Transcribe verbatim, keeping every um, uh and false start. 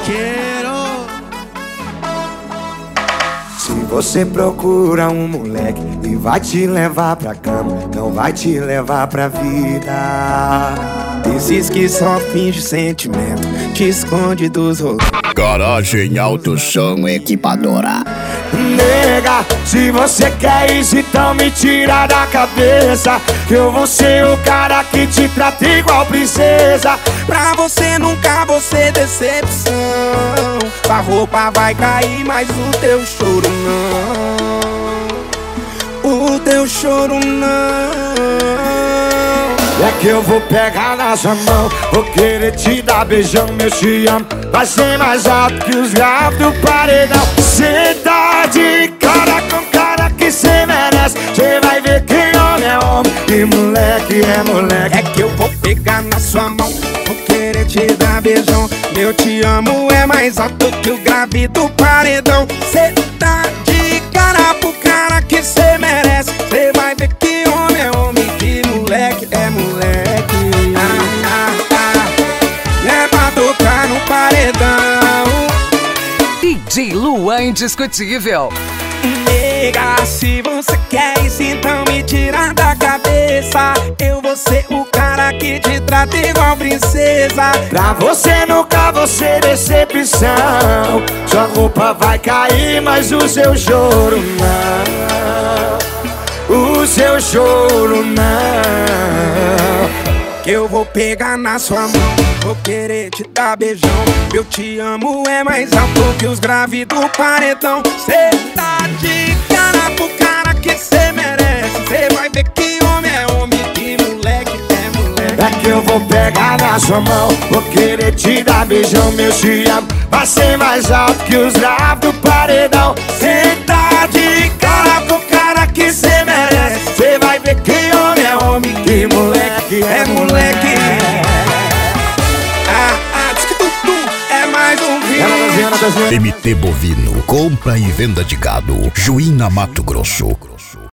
Quero. Se você procura um moleque e vai te levar pra cama, não vai te levar pra vida. Esses que só finge sentimento, te esconde dos rolês. Garagem Alto Som Equipadora. Nega, se você quer isso, então me tira da cabeça que eu vou ser o cara que te trata igual princesa. Pra você nunca vou ser decepção. A roupa vai cair, mas o teu choro não. O teu choro não. É que eu vou pegar na sua mão, vou querer te dar beijão, meu te amo. Vai ser mais alto que os graves do paredão. Cê tá de cara com cara que cê merece. Cê vai ver que homem é homem e moleque é moleque. É que eu vou pegar na sua mão, vou querer te dar beijão. Meu te amo é mais alto que o grave do paredão. Cê tá de cara pro cara que cê merece. Cê vai ver que homem é homem, que moleque é moleque. Ah, ah, ah. É pra tocar no paredão. D J Luan Indiscutível. Nega, se você quer isso, então me tira da cabeça. Eu vou ser o cara que te trata igual princesa. Pra você nunca vou ser decepção. Sua roupa vai cair, mas o seu choro não. O seu choro não. Que eu vou pegar na sua mão, vou querer te dar beijão. Eu te amo é mais alto que os graves do paredão. Cê tá de cara pro cara que cê merece. Cê vai ver que homem é homem, que moleque é moleque. É que eu vou pegar na sua mão, vou querer te dar beijão, meu te amo. Vai ser mais alto que os graves do paredão. Cê tá de cara pro cara que cê merece. Cê vai ver que homem é homem, que moleque é moleque. Ah, ah, diz que tudo é mais um vídeo. M T Bovino, compra e venda de gado. Juína, Mato Grosso.